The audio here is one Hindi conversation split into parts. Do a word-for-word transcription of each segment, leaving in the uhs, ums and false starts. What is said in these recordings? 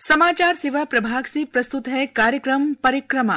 समाचार सेवा प्रभाग से प्रस्तुत है कार्यक्रम परिक्रमा।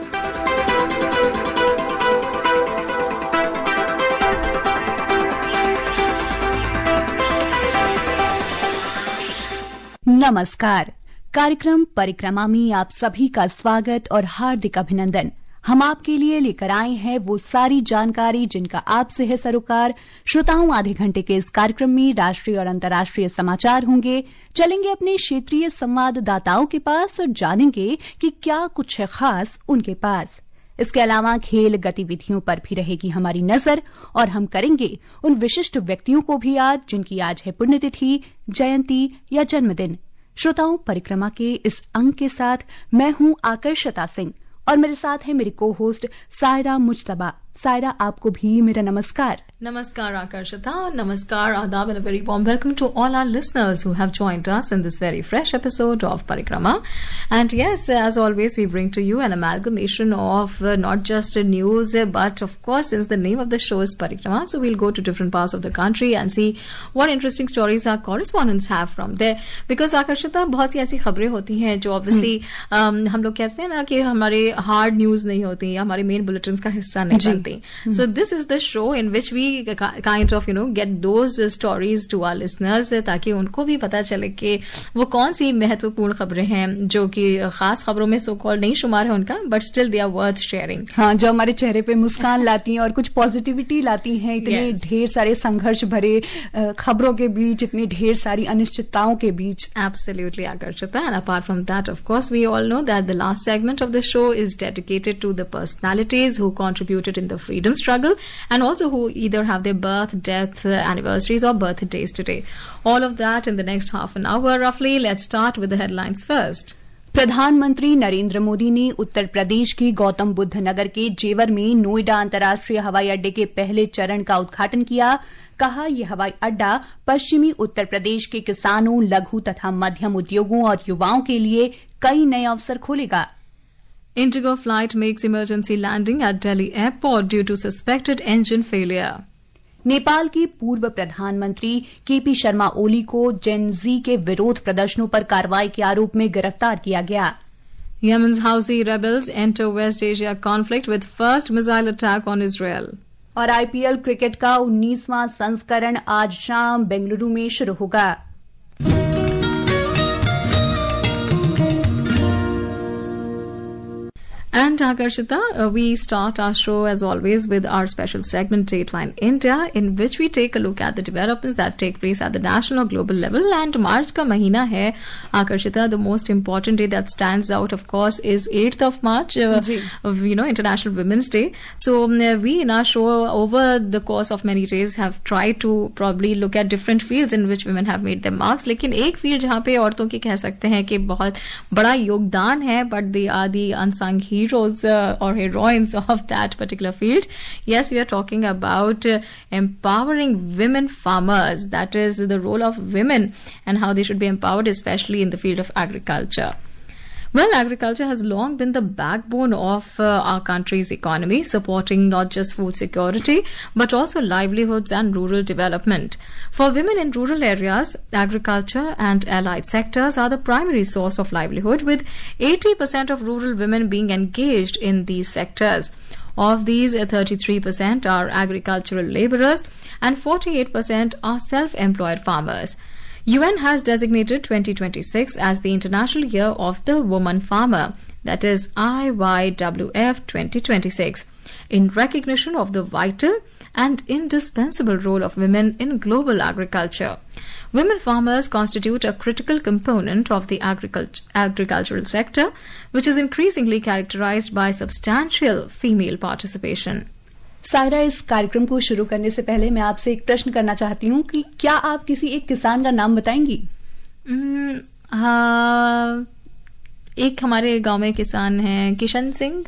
नमस्कार। कार्यक्रम परिक्रमा में आप सभी का स्वागत और हार्दिक अभिनंदन। हम आपके लिए लेकर आए हैं वो सारी जानकारी जिनका आपसे है सरोकार। श्रोताओं, आधे घंटे के इस कार्यक्रम में राष्ट्रीय और अंतर्राष्ट्रीय समाचार होंगे। चलेंगे अपने क्षेत्रीय संवाददाताओं के पास और जानेंगे कि क्या कुछ है खास उनके पास। इसके अलावा खेल गतिविधियों पर भी रहेगी हमारी नजर और हम करेंगे उन विशिष्ट व्यक्तियों को भी याद जिनकी आज है पुण्यतिथि, जयंती या जन्मदिन। श्रोताओं, परिक्रमा के इस अंक के साथ मैं हूं आकर्षता सिंह और मेरे साथ है मेरी को होस्ट सायरा मुज्तबा। सायरा, आपको भी मेरा नमस्कार। Namaskar Akarshita, Namaskar Adab and a very warm welcome to all our listeners who have joined us in this very fresh episode of Parikrama. And yes, as always, we bring to you an amalgamation of uh, not just uh, news, uh, but of course, since the name of the show is Parikrama, so we'll go to different parts of the country and see what interesting stories our correspondents have from there. Because Akarshita, बहुत सी ऐसी खबरें होती हैं जो obviously um, हम लोग कहते हैं ना कि हमारे hard news नहीं होती, हमारे main bulletins का हिस्सा नहीं बनती. So this is the show in which we kind of you know get those uh, stories to our listeners ताकि उनको भी पता चले कि वो कौन सी महत्वपूर्ण खबरें हैं जो कि खास खबरों में सो कॉल्ड नहीं शुमार है उनका, but still they are worth sharing. हाँ, जो हमारे चेहरे पे मुस्कान लाती हैं और कुछ पॉजिटिविटी लाती हैं इतने yes. ढेर सारे संघर्ष भरे खबरों के बीच, इतनी ढेर सारी अनिश्चितताओं के बीच। Absolutely, Akarshita. And apart from that, of course, we all know that the last segment of the show is dedicated to the personalities who contributed in the freedom struggle and also who either have their birth, death, uh, anniversaries or birthdays today. All of that in the next half an hour roughly. Let's start with the headlines first. प्रधानमंत्री नरेंद्र मोदी ने उत्तर प्रदेश के गौतम बुद्ध नगर के जेवर में नोएडा अंतर्राष्ट्रीय हवाई अड्डे के पहले चरण का उद्घाटन किया। कहा, यह हवाई अड्डा पश्चिमी उत्तर प्रदेश के किसानों, लघु तथा मध्यम उद्योगों और युवाओं के लिए कई नए अवसर खोलेगा। Indigo flight makes emergency landing at Delhi airport due to suspected engine failure. Nepal के पूर्व प्रधानमंत्री केपी शर्मा ओली को जेन जी के विरोध प्रदर्शनों पर कार्रवाई के आरोप में गिरफ्तार किया गया। Yemen's Houthi rebels enter West Asia conflict with first missile attack on Israel. और आईपीएल क्रिकेट का उन्नीसवां संस्करण आज शाम बेंगलुरु में शुरू होगा। And Akarshita, uh, we start our show as always with our special segment Dateline India, in which we take a look at the developments that take place at the national or global level. And March ka mahina hai, Akarshita, the most important day that stands out, of course, is eighth of March, uh, of, you know, International Women's Day. So um, we in our show over the course of many days have tried to probably look at different fields in which women have made their marks. लेकिन एक field जहाँ पे औरतों की कह सकते हैं कि बहुत बड़ा योगदान है, but they are the unsung heroes uh, or heroines of that particular field. Yes, we are talking about uh, empowering women farmers. That is the role of women and how they should be empowered, especially in the field of agriculture. Well, agriculture has long been the backbone of uh, our country's economy, supporting not just food security, but also livelihoods and rural development. For women in rural areas, agriculture and allied sectors are the primary source of livelihood, with eighty percent of rural women being engaged in these sectors. Of these, thirty-three percent are agricultural laborers and forty-eight percent are self-employed farmers. U N has designated twenty twenty-six as the International Year of the Woman Farmer, that is I Y W F twenty twenty-six, in recognition of the vital and indispensable role of women in global agriculture. Women farmers constitute a critical component of the agricult- agricultural sector, which is increasingly characterized by substantial female participation. Saira, इस कार्यक्रम को शुरू करने से पहले मैं आपसे एक प्रश्न करना चाहती हूँ कि क्या आप किसी एक किसान का नाम बताएंगी? mm, हाँ, एक हमारे गांव में किसान हैं, किशन सिंह। आप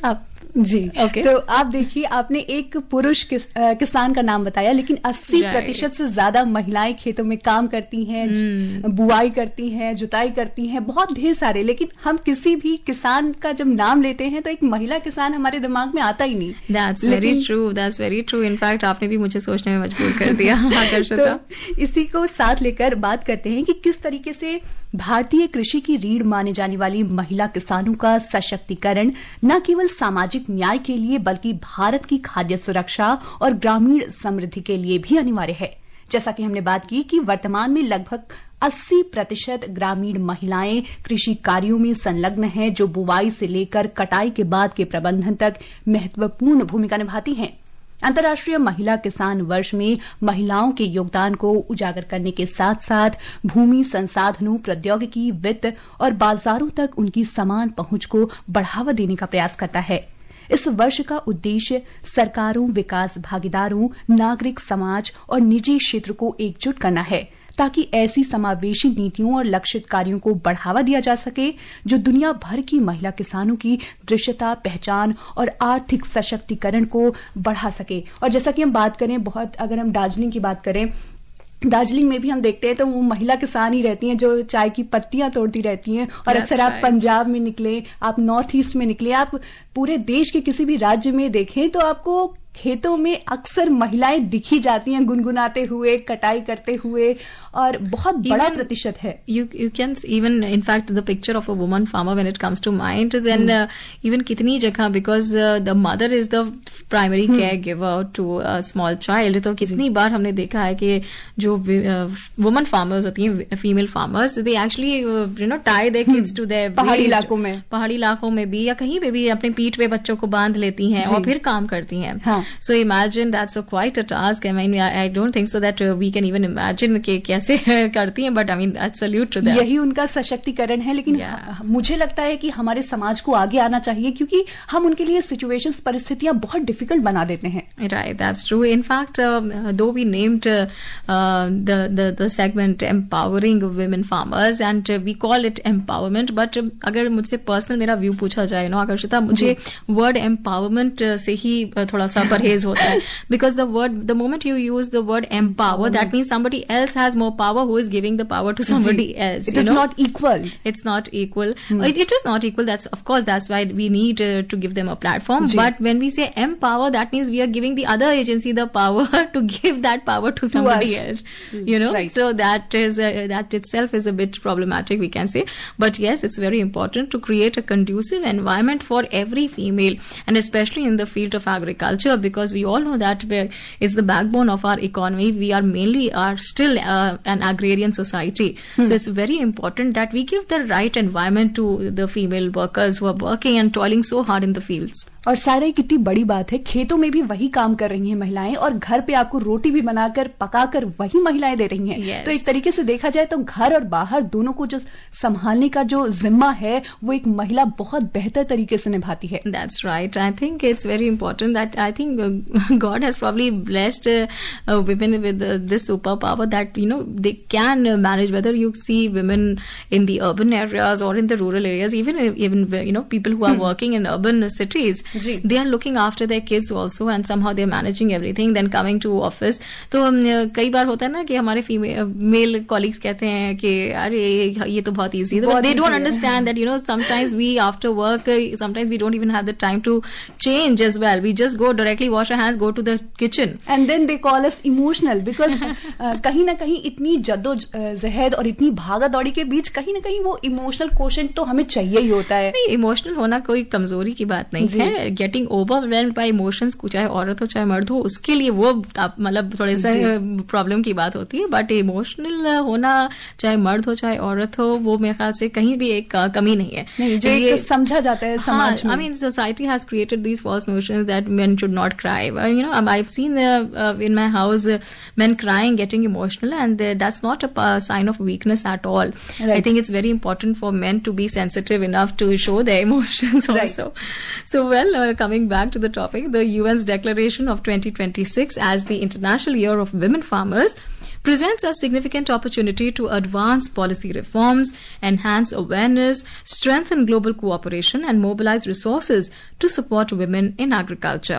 जी Okay. तो आप देखिए, आपने एक पुरुष किस, आ, किसान का नाम बताया, लेकिन अस्सी Right. प्रतिशत से ज्यादा महिलाएं खेतों में काम करती हैं, Hmm. बुआई करती हैं, जुताई करती हैं, बहुत ढेर सारे। लेकिन हम किसी भी किसान का जब नाम लेते हैं तो एक महिला किसान हमारे दिमाग में आता ही नहीं। That's very true. That's very true. In fact, आपने भी मुझे सोचने में मजबूर कर दिया आकर्षिता। तो इसी को साथ लेकर बात करते हैं कि किस तरीके से भारतीय कृषि की रीढ़ माने जाने वाली महिला किसानों का सशक्तिकरण न केवल सामाजिक न्याय के लिए बल्कि भारत की खाद्य सुरक्षा और ग्रामीण समृद्धि के लिए भी अनिवार्य है। जैसा कि हमने बात की कि वर्तमान में लगभग अस्सी प्रतिशत ग्रामीण महिलाएं कृषि कार्यों में संलग्न हैं, जो बुवाई से लेकर कटाई के बाद के प्रबंधन तक महत्वपूर्ण भूमिका निभाती हैं। अंतर्राष्ट्रीय महिला किसान वर्ष में महिलाओं के योगदान को उजागर करने के साथ साथ भूमि संसाधनों, प्रौद्योगिकी, वित्त और बाजारों तक उनकी समान पहुंच को बढ़ावा देने का प्रयास करता है। इस वर्ष का उद्देश्य सरकारों, विकास भागीदारों, नागरिक समाज और निजी क्षेत्र को एकजुट करना है, ताकि ऐसी समावेशी नीतियों और लक्षित कार्यों को बढ़ावा दिया जा सके जो दुनिया भर की महिला किसानों की दृश्यता, पहचान और आर्थिक सशक्तिकरण को बढ़ा सके। और जैसा कि हम बात करें, बहुत अगर हम दार्जिलिंग की बात करें, दार्जिलिंग में भी हम देखते हैं तो वो महिला किसान ही रहती हैं जो चाय की पत्तियां तोड़ती रहती हैं। और अक्सर आप पंजाब में निकले, आप नॉर्थ ईस्ट में निकले, आप पूरे देश के किसी भी राज्य में देखें तो आपको खेतों में अक्सर महिलाएं दिखी जाती हैं, गुनगुनाते हुए, कटाई करते हुए, और बहुत बड़ा प्रतिशत है। You you can even in fact the picture of a woman farmer when it comes to mind, then hmm. uh, even kitni jagah, because uh, the mother is the primary hmm. caregiver to a small child, तो कितनी बार हमने देखा है कि जो woman farmers होती हैं, female farmers, they actually uh, you know tie their kids hmm. to their पहाड़ी इलाकों में पहाड़ी इलाकों में भी या कहीं पे भी अपने पीठ पे बच्चों को बांध लेती हैं और फिर काम करती हैं। हाँ. So imagine that's a quite a task. I mean, I, I don't think so that uh, we can even imagine कि कैसे करती हैं, but I mean that's salute to them. यही उनका सशक्तिकरण है। लेकिन yeah. मुझे लगता है कि हमारे समाज को आगे आना चाहिए, क्योंकि हम उनके लिए सिचुएशंस, परिस्थितियां बहुत डिफिकल्ट बना देते हैं। Right, that's true. In fact, uh, though we named uh, uh, the the the segment empowering women farmers and uh, we call it empowerment, but uh, अगर मुझसे पर्सनल मेरा व्यू पूछा जाए ना आकर्षिता, मुझे वर्ड एम्पावरमेंट से ही थोड़ा सा परहेज होता है, because the word the moment you use the word empower, that means somebody else has more power who is giving the power to somebody else. It is not equal. It's not equal. Hmm. It, it is not equal. That's of course that's why we need uh, to give them a platform. Ji. But when we say empower, that means we are giving the other agency the power to give that power to somebody to else. You know, right. So that is uh, that itself is a bit problematic, we can say. But yes, it's very important to create a conducive environment for every female, and especially in the field of agriculture, because we all know that it's the backbone of our economy. We are mainly are still uh, an agrarian society. Hmm. So it's very important that we give the right environment to the female workers who are working and toiling so hard in the fields. और सारा कितनी बड़ी बात है, खेतों में भी वही काम कर रही हैं महिलाएं, और घर पे आपको रोटी भी बनाकर पकाकर वही महिलाएं दे रही हैं। yes. तो एक तरीके से देखा जाए तो घर और बाहर दोनों को जो संभालने का जो जिम्मा है वो एक महिला बहुत बेहतर तरीके से निभाती है। That's right. I think it's very important that I think uh, God has probably blessed uh, uh, women with uh, this superpower that you know they can uh, manage. Whether you see women in the urban areas or in the rural areas, even even you know people who are hmm. working in urban cities. Ji. They are looking after their kids also and somehow they're managing everything, then coming to office. तो कई बार होता है ना कि हमारे फीमेल मेल कॉलीग्स कहते हैं कि अरे ये तो बहुत easy है, but they don't understand that you know sometimes we after work sometimes we don't even have the time to change as well. We just go directly wash our hands, go to the kitchen, and then they call us emotional because uh, कहीं ना कहीं इतनी जद्दोजहद और इतनी भागा दौड़ी के बीच कहीं ना कहीं वो इमोशनल क्वेश्चन तो हमें चाहिए ही होता है। नहीं, इमोशनल होना कोई कमजोरी की बात नहीं है। गेटिंग ओवरवेल्म्ड बाय इमोशंस, चाहे औरत हो चाहे मर्द हो, उसके लिए वो मतलब थोड़े से प्रॉब्लम की बात होती है, बट इमोशनल होना चाहे मर्द हो चाहे औरत हो वो मेरे ख्याल से कहीं भी एक कमी नहीं है, नहीं, जो ये समझा जाता है समाज में। I mean society has created these false notions that men should not cry. You know I have seen in my house men crying, getting emotional, and uh, that's not a uh, sign of weakness at all. Right. I think it's very important for men to be sensitive enough to show their emotions also. Right. So, well, uh, coming back to the topic, the U N's declaration of twenty twenty-six as the International Year of Women Farmers presents a significant opportunity to advance policy reforms, enhance awareness, strengthen global cooperation, and mobilize resources to support women in agriculture.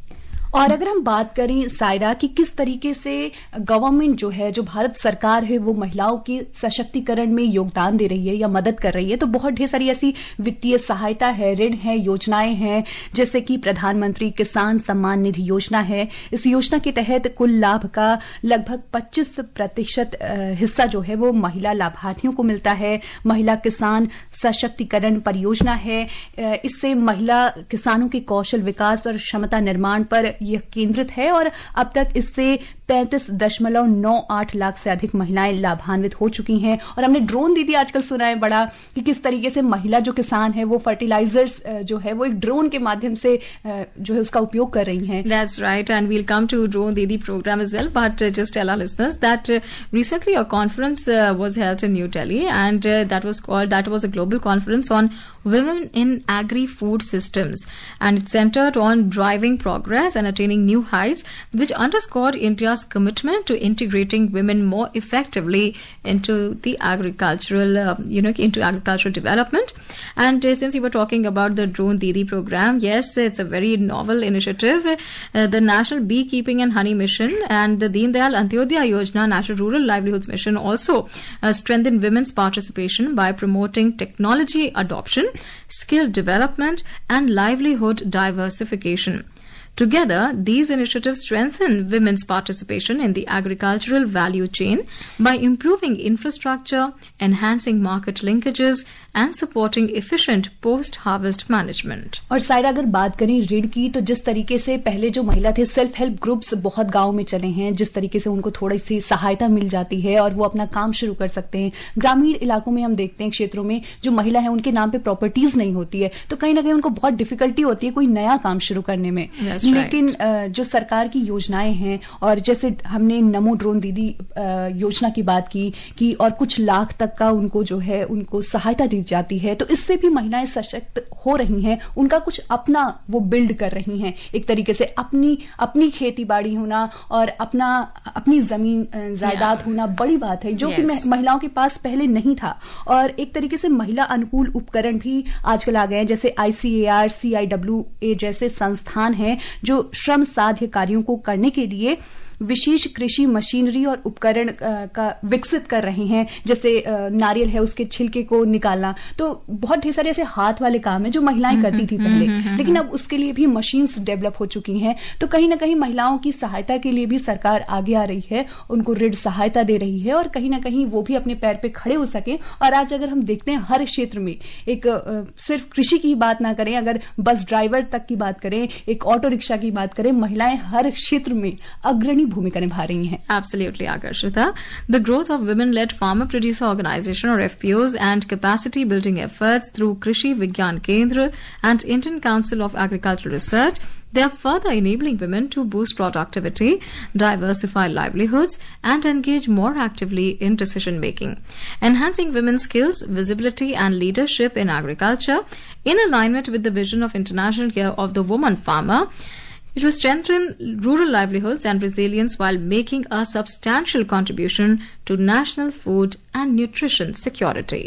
और अगर हम बात करें सायरा कि किस तरीके से गवर्नमेंट जो है, जो भारत सरकार है, वो महिलाओं के सशक्तिकरण में योगदान दे रही है या मदद कर रही है, तो बहुत ढेर सारी ऐसी वित्तीय सहायता है, ऋण है, योजनाएं हैं, जैसे कि प्रधानमंत्री किसान सम्मान निधि योजना है। इस योजना के तहत कुल लाभ का लगभग पच्चीस प्रतिशत हिस्सा जो है वो महिला लाभार्थियों को मिलता है। महिला किसान सशक्तिकरण परियोजना है, इससे महिला किसानों के कौशल विकास और क्षमता निर्माण पर यह केंद्रित है और अब तक इससे पैंतीस दशमलव नौ आठ लाख से अधिक महिलाएं लाभान्वित हो चुकी हैं। और हमने ड्रोन दीदी आजकल सुना है बड़ा कि किस तरीके से महिला जो किसान है वो फर्टिलाइजर्स जो है वो एक ड्रोन के माध्यम से जो है उसका उपयोग कर रही हैं। That's right, and we'll come to Drone Didi program as well, but uh, just tell our listeners that uh, recently a conference uh, was held in New Delhi, and uh, that was called that was a global conference on women in agri-food systems, and it centered on driving progress and attaining new heights, which underscored India's commitment to integrating women more effectively into the agricultural, uh, you know, into agricultural development. And uh, since you were talking about the Drone Didi program, yes, it's a very novel initiative. Uh, the National Beekeeping and Honey Mission and the Deen Dayal Antyodaya Yojana National Rural Livelihoods Mission also uh, strengthen women's participation by promoting technology adoption, skill development, and livelihood diversification. Together, these initiatives strengthen women's participation in the agricultural value chain by improving infrastructure, enhancing market linkages, and supporting efficient post-harvest management. और सायरा अगर बात करें ऋण की, तो जिस तरीके से पहले जो महिला थे, सेल्फ हेल्प ग्रुप्स बहुत गांव में चले हैं, जिस तरीके से उनको थोड़ी सी सहायता मिल जाती है और वो अपना काम शुरू कर सकते हैं। ग्रामीण इलाकों में हम देखते हैं, क्षेत्रों में जो महिला है उनके नाम पे प्रॉपर्टीज नहीं होती है, तो कहीं ना कहीं उनको बहुत डिफिकल्टी होती है कोई नया काम शुरू करने में। That's लेकिन right. जो सरकार की योजनाएं हैं, और जैसे हमने नमो ड्रोन दीदी योजना की बात की कि और कुछ लाख तक का उनको जो है उनको सहायता दी जाती है, तो इससे भी महिलाएं सशक्त हो रही हैं, उनका कुछ अपना वो बिल्ड कर रही हैं। एक तरीके से अपनी अपनी खेती बाड़ी होना और अपना अपनी जमीन जायदाद yeah. होना बड़ी बात है, जो yes. कि महिलाओं के पास पहले नहीं था। और एक तरीके से महिला अनुकूल उपकरण भी आजकल आ गए हैं, जैसे आईसीएआर, सीआईडब्ल्यूए जैसे संस्थान हैं जो श्रम साध्य कार्यों को करने के लिए विशेष कृषि मशीनरी और उपकरण का विकसित कर रहे हैं। जैसे नारियल है, उसके छिलके को निकालना, तो बहुत ढेर सारे ऐसे हाथ वाले काम है जो महिलाएं करती थी पहले, लेकिन अब उसके लिए भी मशीन्स डेवलप हो चुकी हैं। तो कहीं ना कहीं महिलाओं की सहायता के लिए भी सरकार आगे आ रही है, उनको ऋण सहायता दे रही है और कहीं ना कहीं वो भी अपने पैर पे खड़े हो सके। और आज अगर हम देखते हैं हर क्षेत्र में, एक सिर्फ कृषि की बात ना करें, अगर बस ड्राइवर तक की बात करें, एक ऑटो रिक्शा की बात करें, महिलाएं हर क्षेत्र में अग्रणी भूमिका निभा रही हैं। Absolutely, Akarshita. The growth of women-led farmer-producer organization or F P Os and capacity building efforts through Krishi Vigyan Kendra and Indian Council of Agricultural Research, they are further enabling women to boost productivity, diversify livelihoods, and engage more actively in decision making, enhancing women's skills, visibility, and leadership in agriculture in alignment with the vision of International Year of the Woman Farmer. It will strengthen rural livelihoods and resilience while making a substantial contribution to national food and nutrition security.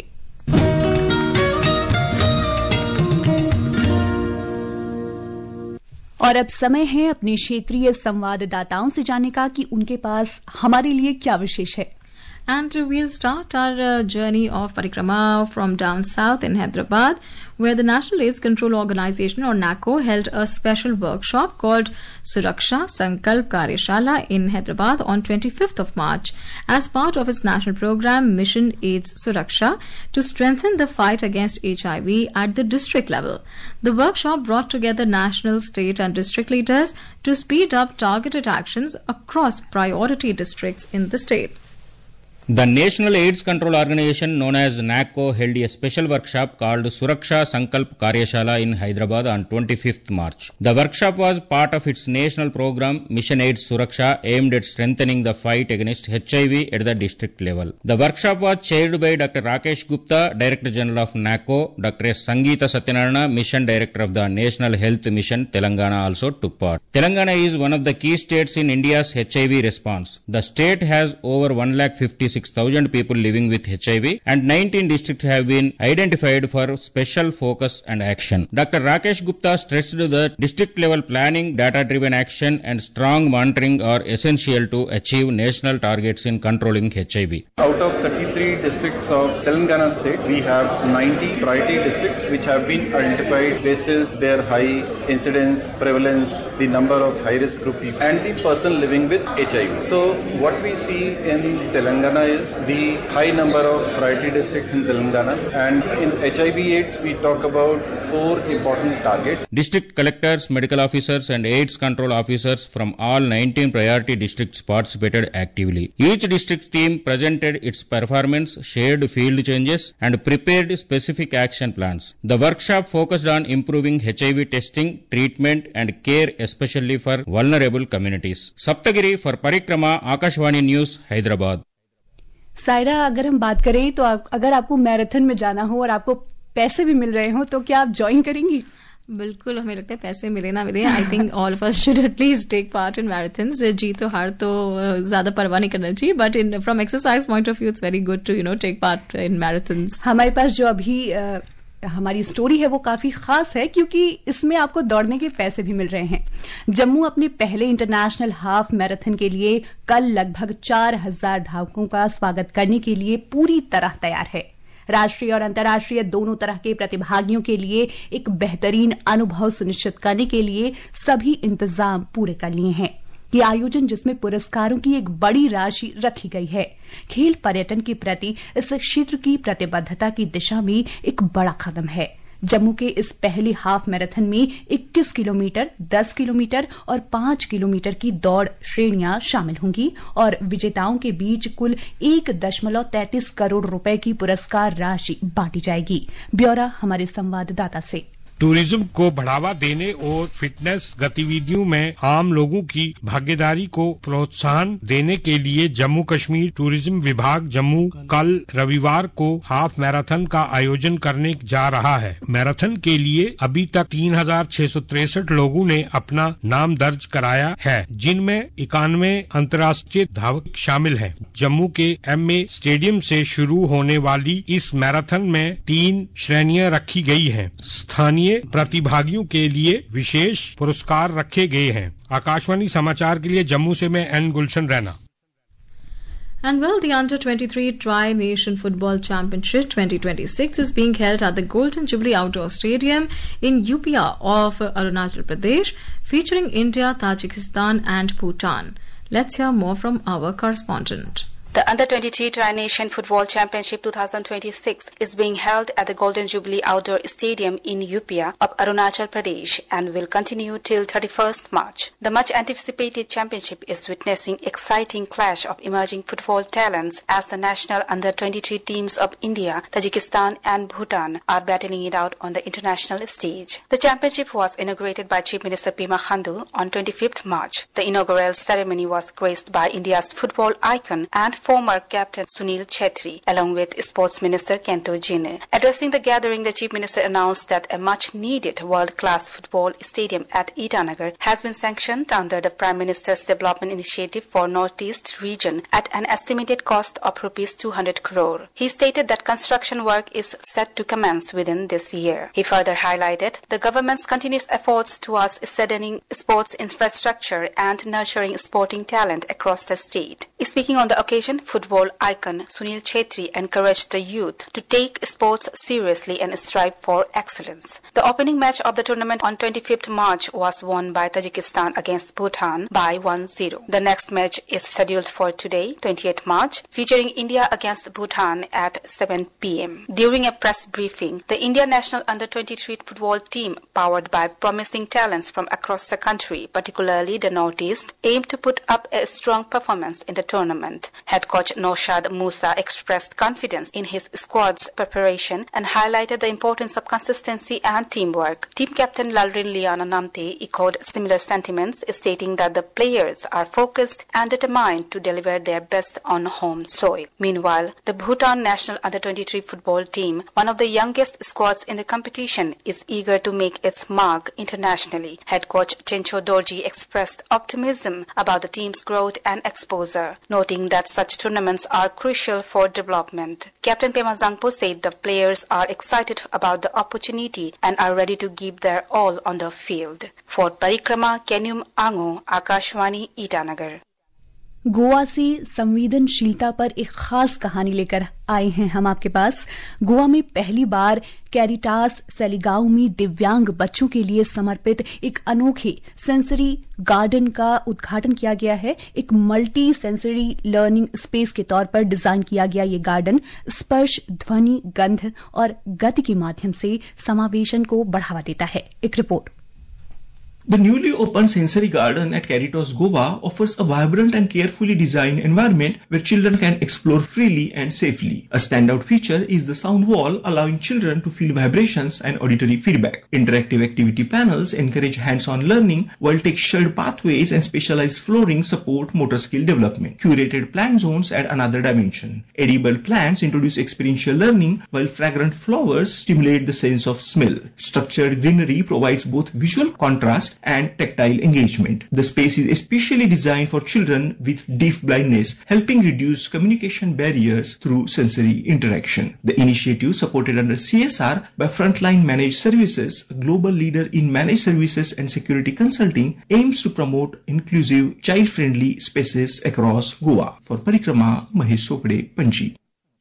और अब समय है अपने क्षेत्रीय संवाददाताओं से जानने का कि उनके पास हमारे लिए क्या विशेष है। And we'll start our uh, journey of Parikrama from down south in Hyderabad, where the National AIDS Control Organization or NACO held a special workshop called Suraksha Sankalp Karyashala in Hyderabad on twenty-fifth of March as part of its national program Mission AIDS Suraksha to strengthen the fight against H I V at the district level. The workshop brought together national, state and district leaders to speed up targeted actions across priority districts in the state. The National AIDS Control Organization known as NACO held a special workshop called Suraksha Sankalp Karyashala in Hyderabad on twenty-fifth March. The workshop was part of its national program Mission AIDS Suraksha aimed at strengthening the fight against H I V at the district level. The workshop was chaired by Doctor Rakesh Gupta, Director General of NACO. Doctor S. Sangeeta Satyanarayana, Mission Director of the National Health Mission, Telangana, also took part. Telangana is one of the key states in India's H I V response. The state has over one lakh fifty-six thousand people living with H I V and nineteen districts have been identified for special focus and action. Doctor Rakesh Gupta stressed that district level planning, data driven action and strong monitoring are essential to achieve national targets in controlling H I V. Out of thirty-three districts of Telangana state, we have ninety priority districts which have been identified basis their high incidence, prevalence, the number of high risk group people and the person living with H I V. So what we see in Telangana is the high number of priority districts in Telangana, and in H I V AIDS we talk about four important targets. District collectors, medical officers and AIDS control officers from all nineteen priority districts participated actively. Each district team presented its performance, shared field changes and prepared specific action plans. The workshop focused on improving H I V testing, treatment and care especially for vulnerable communities. Saptagiri for Parikrama, Akashvani News, Hyderabad. Saira, अगर हम बात करें तो आ, अगर आपको मैराथन में जाना हो और आपको पैसे भी मिल रहे हो तो क्या आप ज्वाइन करेंगी? बिल्कुल, हमें लगता है पैसे मिले ना मिले, I think all of us should at least take part in marathons. जीत तो हार तो ज्यादा परवाह नहीं करना चाहिए, but in from exercise point of view it's very good to you know take part in marathons. हमारे पास जो अभी uh, हमारी स्टोरी है वो काफी खास है क्योंकि इसमें आपको दौड़ने के पैसे भी मिल रहे हैं. जम्मू अपने पहले इंटरनेशनल हाफ मैराथन के लिए कल लगभग चार हजार धावकों का स्वागत करने के लिए पूरी तरह तैयार है. राष्ट्रीय और अंतर्राष्ट्रीय दोनों तरह के प्रतिभागियों के लिए एक बेहतरीन अनुभव सुनिश्चित करने के लिए सभी इंतजाम पूरे कर लिए हैं. ये आयोजन जिसमें पुरस्कारों की एक बड़ी राशि रखी गई है, खेल पर्यटन के प्रति इस क्षेत्र की प्रतिबद्धता की दिशा में एक बड़ा कदम है. जम्मू के इस पहले हाफ मैराथन में इक्कीस किलोमीटर, दस किलोमीटर और पांच किलोमीटर की दौड़ श्रेणियां शामिल होंगी और विजेताओं के बीच कुल एक दशमलव तैंतीस करोड़ रुपए की पुरस्कार राशि बांटी जाएगी. ब्यौरा हमारे संवाददाता से. टूरिज्म को बढ़ावा देने और फिटनेस गतिविधियों में आम लोगों की भागीदारी को प्रोत्साहन देने के लिए जम्मू कश्मीर टूरिज्म विभाग जम्मू कल रविवार को हाफ मैराथन का आयोजन करने जा रहा है. मैराथन के लिए अभी तक तीन हजार छह सौ तिरसठ लोगों ने अपना नाम दर्ज कराया है, जिनमें इक्यानवे अंतर्राष्ट्रीय धावक शामिल हैं. जम्मू के एम ए स्टेडियम से शुरू होने वाली इस मैराथन में तीन श्रेणियां रखी गई हैं. स्थानीय प्रतिभागियों के लिए विशेष पुरस्कार रखे गए हैं. आकाशवाणी समाचार के लिए जम्मू से मैं N Gulshan Raina. And well, the under twenty-three Tri-Nation Football Championship twenty twenty-six is being held at the Golden Jubilee Outdoor Stadium in U P A of Arunachal Pradesh, featuring India, Tajikistan and Bhutan. Let's hear more from our correspondent. The under twenty-three Tri-Nation Football Championship twenty twenty-six is being held at the Golden Jubilee Outdoor Stadium in U P A of Arunachal Pradesh and will continue till thirty-first March. The much anticipated championship is witnessing exciting clash of emerging football talents as the national under twenty-three teams of India, Tajikistan and Bhutan are battling it out on the international stage. The championship was inaugurated by Chief Minister Pema Khandu on twenty-fifth March. The inaugural ceremony was graced by India's football icon and former captain Sunil Chhetri, along with Sports Minister Kento Jine. Addressing the gathering, the Chief Minister announced that a much-needed world-class football stadium at Itanagar has been sanctioned under the Prime Minister's Development Initiative for Northeast region at an estimated cost of rupees two hundred crore. He stated that construction work is set to commence within this year. He further highlighted the government's continuous efforts towards strengthening sports infrastructure and nurturing sporting talent across the state. Speaking on the occasion, football icon Sunil Chhetri encouraged the youth to take sports seriously and strive for excellence. The opening match of the tournament on twenty-fifth March was won by Tajikistan against Bhutan by one zero. The next match is scheduled for today, twenty-eighth March, featuring India against Bhutan at seven p m During a press briefing, the India national under twenty-three football team, powered by promising talents from across the country, particularly the Northeast, aimed to put up a strong performance in the tournament. Head Head coach Noshad Musa expressed confidence in his squad's preparation and highlighted the importance of consistency and teamwork. Team captain Lalrin Liana Namte echoed similar sentiments, stating that the players are focused and determined to deliver their best on home soil. Meanwhile, the Bhutan national under twenty-three football team, one of the youngest squads in the competition, is eager to make its mark internationally. Head coach Chencho Dorji expressed optimism about the team's growth and exposure, noting that such tournaments are crucial for development. Captain Pema Zangpo said the players are excited about the opportunity and are ready to give their all on the field. For Parikrama, Kenyum Ango, Akashwani, Itanagar. Goa से संवेदनशीलता पर एक खास कहानी लेकर आए हैं हम आपके पास। गोवा में पहली बार कैरिटास सेलिगांव में दिव्यांग बच्चों के लिए समर्पित एक अनोखे सेंसरी गार्डन का उद्घाटन किया गया है। एक मल्टी सेंसरी लर्निंग स्पेस के तौर पर डिजाइन किया गया ये गार्डन स्पर्श, ध्वनि, गंध और गति के माध्यम से समावेशन को बढ़ावा देता है। एक report. The newly opened Sensory Garden at Caritas, Goa offers a vibrant and carefully designed environment where children can explore freely and safely. A standout feature is the sound wall, allowing children to feel vibrations and auditory feedback. Interactive activity panels encourage hands-on learning, while textured pathways and specialized flooring support motor skill development. Curated plant zones add another dimension. Edible plants introduce experiential learning, while fragrant flowers stimulate the sense of smell. Structured greenery provides both visual contrast and tactile engagement. The space is especially designed for children with deaf blindness, helping reduce communication barriers through sensory interaction. The initiative, supported under C S R by Frontline Managed Services, a global leader in managed services and security consulting, aims to promote inclusive, child-friendly spaces across Goa. For Parikrama, Mahesh Sopade, Panji.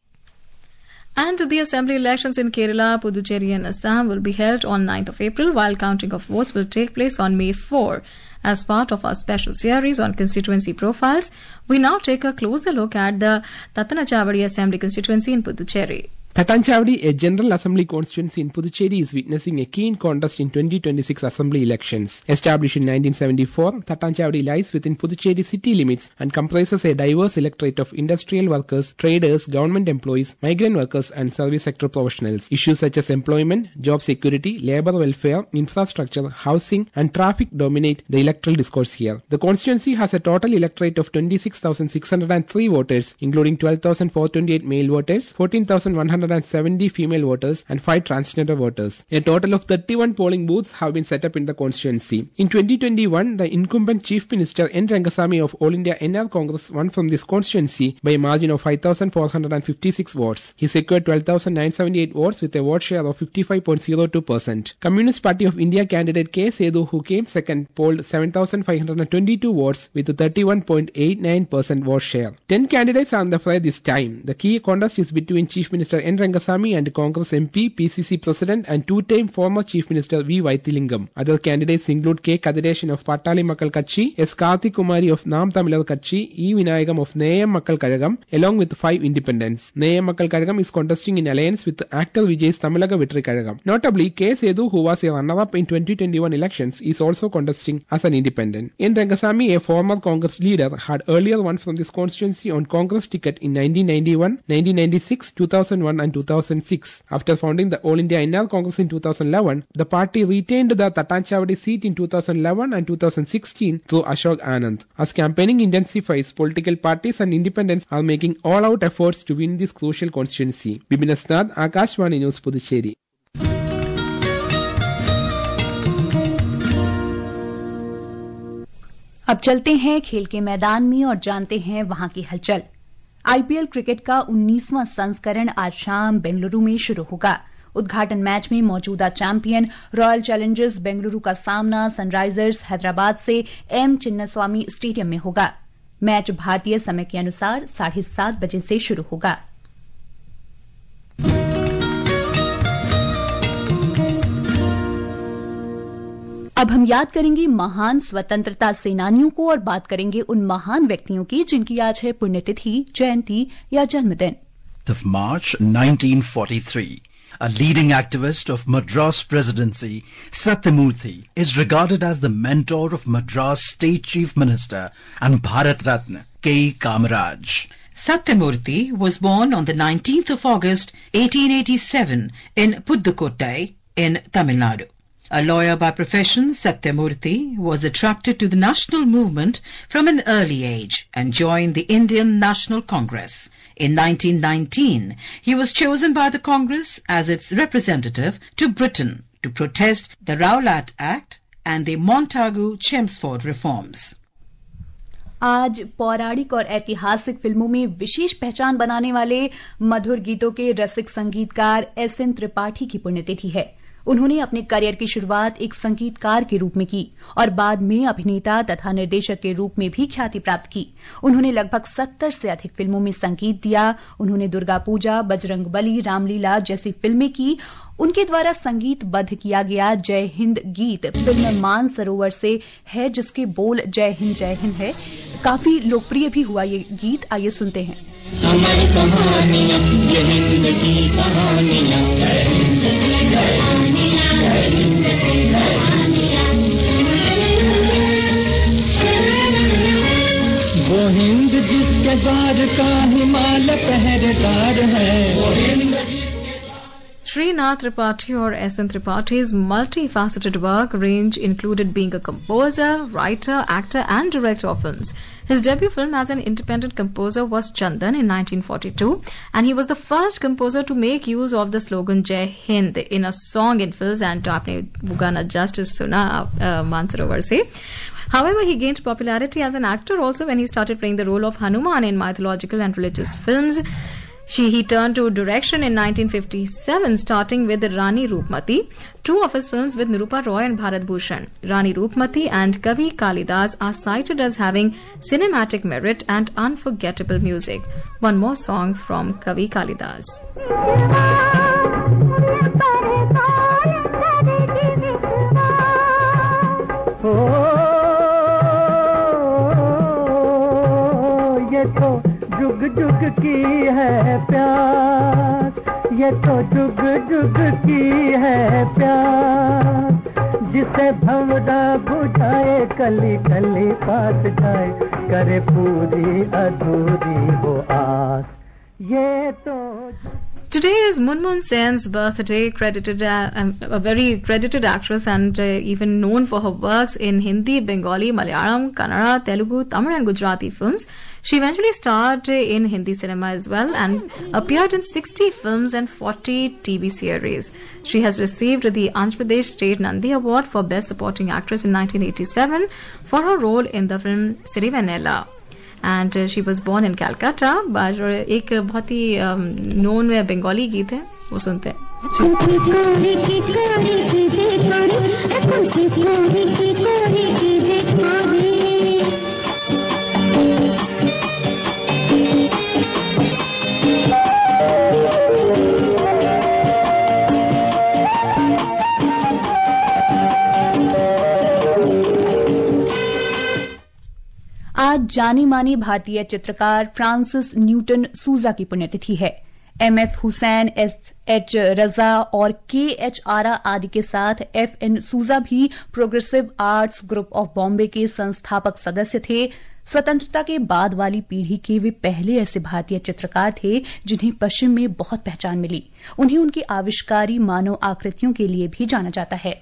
And the assembly elections in Kerala, Puducherry and Assam will be held on ninth of April, while counting of votes will take place on May fourth. As part of our special series on constituency profiles, we now take a closer look at the Tattanachawadi Assembly constituency in Puducherry. Tattanachawadi, a general assembly constituency in Puducherry, is witnessing a keen contest in twenty twenty-six assembly elections. Established in nineteen seventy-four, Tattanachawadi lies within Puducherry city limits and comprises a diverse electorate of industrial workers, traders, government employees, migrant workers and service sector professionals. Issues such as employment, job security, labour welfare, infrastructure, housing and traffic dominate the electoral discourse here. The constituency has a total electorate of twenty-six thousand six hundred three voters, including twelve thousand four hundred twenty-eight male voters, fourteen thousand one hundred seventy female voters and five transgender voters. A total of thirty-one polling booths have been set up in the constituency. In twenty twenty-one, the incumbent Chief Minister N. Rangasamy of All India N R Congress won from this constituency by a margin of five thousand four hundred fifty-six votes. He secured twelve thousand nine hundred seventy-eight votes with a vote share of fifty-five point zero two percent. Communist Party of India candidate K. Sedu, who came second, polled seven thousand five hundred twenty-two votes with a thirty-one point eight nine percent vote share. Ten candidates are on the fray this time. The key contest is between Chief Minister N. Rangasamy and Congress M P, P C C President and two-time former Chief Minister V. Vaithilingam. Other candidates include K. Kadireshan of Patali Makkal Katchi, S. Karthik Kumari of Nam Tamilar Katchi, E. Vinayagam of Neyam Makkal Kazhagam, along with five independents. Neyam Makkal Kazhagam is contesting in alliance with actor Vijay's Tamilaga Vetri Kazhagam. Notably, K. Sedu, who was a runner-up in twenty twenty-one elections, is also contesting as an independent. N. Rangasamy, a former Congress leader, had earlier won from this constituency on Congress ticket in nineteen ninety-one, nineteen ninety-six, two thousand one and two thousand six. After founding the All India N R Congress in two thousand eleven, the party retained the Tattanachawadi seat in two thousand eleven and two thousand sixteen through Ashok Anand. As campaigning intensifies, political parties and independents are making all-out efforts to win this crucial constituency. Bibin Asnad, Akashwani News, Puducherry. अब चलते हैं खेल के मैदान में और जानते हैं वहां की हलचल। आईपीएल क्रिकेट का उन्नीसवां संस्करण आज शाम बेंगलुरु में शुरू होगा। उद्घाटन मैच में मौजूदा चैंपियन रॉयल चैलेंजर्स बेंगलुरु का सामना सनराइजर्स हैदराबाद से एम चिन्नास्वामी स्टेडियम में होगा। मैच भारतीय समय के अनुसार साढ़े सात बजे से शुरू होगा। अब हम याद करेंगे महान स्वतंत्रता सेनानियों को और बात करेंगे उन महान व्यक्तियों की जिनकी आज है पुण्यतिथि, जयंती या जन्मदिन। of March nineteen forty-three, a leading activist of Madras Presidency, Satyamurthy is regarded as the mentor of Madras State Chief Minister and Bharat Ratna K. Kamaraj. Satyamurthy was born on the nineteenth of August eighteen eighty-seven in Pudukkottai in Tamil Nadu. A lawyer by profession, Satyamurthy was attracted to the national movement from an early age and joined the Indian National Congress. In nineteen nineteen, he was chosen by the Congress as its representative to Britain to protest the Rowlatt Act and the Montagu-Chelmsford reforms. आज पौराणिक और ऐतिहासिक फिल्मों में विशेष पहचान बनाने वाले मधुर गीतों के रसिक संगीतकार एस एन त्रिपाठी की पुण्यतिथि है। उन्होंने अपने करियर की शुरुआत एक संगीतकार के रूप में की और बाद में अभिनेता तथा निर्देशक के रूप में भी ख्याति प्राप्त की। उन्होंने लगभग सत्तर से अधिक फिल्मों में संगीत दिया। उन्होंने दुर्गा पूजा, बजरंगबली, रामलीला जैसी फिल्में की। उनके द्वारा संगीतबद्ध किया गया जय हिंद गीत फिल्म मानसरोवर से है, जिसके बोल जय हिंद जय हिंद है। काफी लोकप्रिय भी हुआ ये गीत। आइए सुनते हैं। हमारी कहानियां ये हिंद की कहानियां, जय हिंद की कहानियां, जय हिंद की कहानियां। वो हिंद जिसके द्वार का हिमालय पहरेदार है, वो Hind. Srinath Tripathi or S N Tripathi's multifaceted work range included being a composer, writer, actor and director of films. His debut film as an independent composer was Chandan in nineteen forty-two, and he was the first composer to make use of the slogan Jai Hind in a song in films, and aapne wo gana just suna uh, Mansarovar se. However, he gained popularity as an actor also when he started playing the role of Hanuman in mythological and religious films. She, he turned to direction in nineteen fifty-seven, starting with Rani Roopmati, two of his films with Nirupa Roy and Bharat Bhushan. Rani Roopmati and Kavi Kalidas are cited as having cinematic merit and unforgettable music. One more song from Kavi Kalidas. जुग जुग की है प्यास, ये तो जुग जुग की है प्यास, जिसे भंवरा बुझाए कली कली पास जाए, करे पूरी अधूरी वो आस, ये तो। Today is Munmun Sen's birthday, credited uh, um, a very credited actress and uh, even known for her works in Hindi, Bengali, Malayalam, Kannada, Telugu, Tamil and Gujarati films. She eventually starred in Hindi cinema as well and appeared in sixty films and forty T V series. She has received the Andhra Pradesh State Nandi Award for Best Supporting Actress in nineteen eighty-seven for her role in the film Sirivanella. And uh, she was born in Calcutta, but एक बहुत ही known Bengali गीत है, वो सुनते हैं। आज जानी मानी भारतीय चित्रकार फ्रांसिस न्यूटन सूजा की पुण्यतिथि है। M F Husain, S H Raza और के एच आरा आदि के साथ एफ एन सूजा भी progressive arts group of Bombay के संस्थापक सदस्य थे। स्वतंत्रता के बाद वाली पीढ़ी के वे पहले ऐसे भारतीय चित्रकार थे जिन्हें पश्चिम में बहुत पहचान मिली। उन्हें उनकी आविष्कारी मानव आकृतियों के लिए भी जाना जाता है।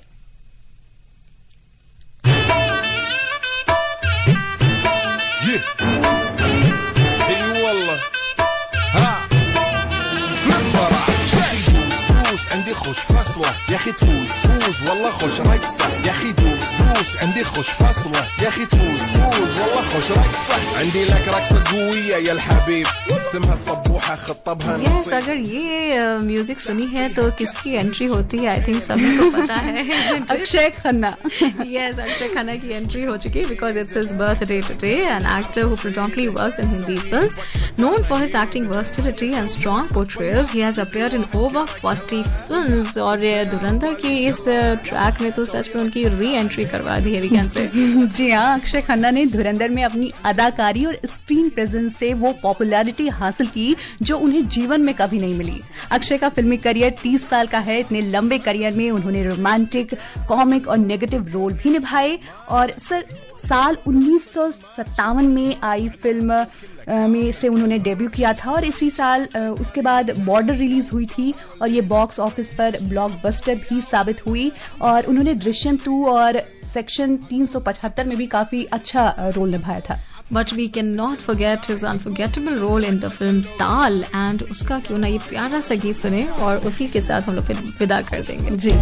عندي خوش فصلة يا اخي تفوز تفوز والله خوش رقصة يا اخي دوس دوس عندي خوش فصلة يا اخي تفوز تفوز والله خوش رقصة عندي لك رقصة قوية يا الحبيب اسمها الصبوحة خطبها नसीब। yes, अगर ये म्यूजिक uh, सुनी है तो किसकी एंट्री होती है आई थिंक सभी को पता है। अक्षय खन्ना। yes, अक्षय खन्ना की एंट्री हो चुकी है because it's his birthday today. An actor who predominantly works in Hindi films, known for his acting versatility and strong portrayals, he has appeared in over forty films. और धुरंधर की इस ट्रैक में तो सच में उनकी री एंट्री करवा दी है वी कैन से। जी हाँ, अक्षय खन्ना ने धुरंधर में अपनी अदाकारी और स्क्रीन प्रेजेंस से वो पॉपुलैरिटी हासिल की जो उन्हें जीवन में कभी नहीं मिली। अक्षय का फिल्मी करियर तीस साल का है। इतने लंबे करियर में उन्होंने रोमांटिक, कॉमिक और नेगेटिव रोल भी निभाए और सर साल उन्नीस सौ सत्तावन में आई फिल्म में से उन्होंने डेब्यू किया था और इसी साल उसके बाद बॉर्डर रिलीज हुई थी और ये बॉक्स ऑफिस पर ब्लॉकबस्टर भी साबित हुई और उन्होंने दृश्यम टू और सेक्शन तीन सौ पचहत्तर में भी काफी अच्छा रोल निभाया था। But we cannot forget his unforgettable role in the film ताल, and उसका क्यों ना ये प्यारा सा गीत सुने और उसी के साथ हम लोग फिर विदा कर देंगे जी।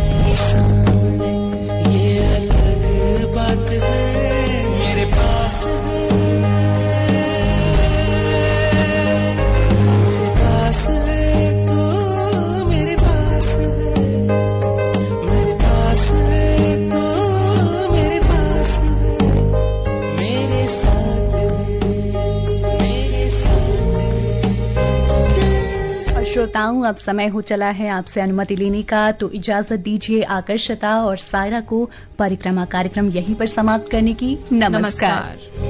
ये अलग बात है मेरे पास श्रोताओं, अब समय हो चला है आपसे अनुमति लेने का, तो इजाजत दीजिए आकर्षता और सायरा को परिक्रमा कार्यक्रम यहीं पर समाप्त करने की। नमस्कार, नमस्कार।